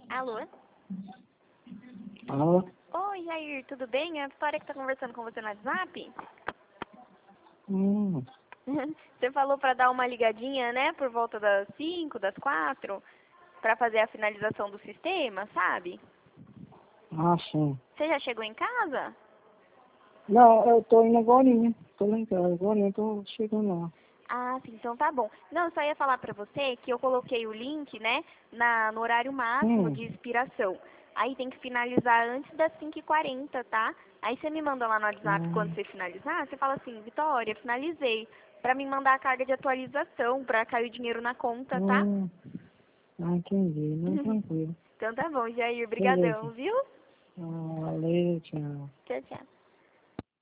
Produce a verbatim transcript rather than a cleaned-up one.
Alô? Alô? Oi, Jair, tudo bem? É a Vitória que tá conversando com você no WhatsApp? Hum, Você falou pra dar uma ligadinha, né, por volta das cinco, das quatro, pra fazer a finalização do sistema, sabe? ah, sim. Você já chegou em casa? Não, eu tô indo agorinha. Tô lá em casa agora, eu tô chegando lá. Ah, sim, então tá bom. Não, eu só ia falar pra você que eu coloquei o link, né, na, no horário máximo Hum, de expiração. Aí tem que finalizar antes das cinco e quarenta, tá? Aí você me manda lá no WhatsApp quando hum, você finalizar, você fala assim, Vitória, finalizei. Pra me mandar a carga de atualização, pra cair o dinheiro na conta, tá? hum. Ah, entendi. Não, tranquilo. Então tá bom, Jair, brigadão, Beleza. viu? Ah, valeu, tchau. Tchau, tchau.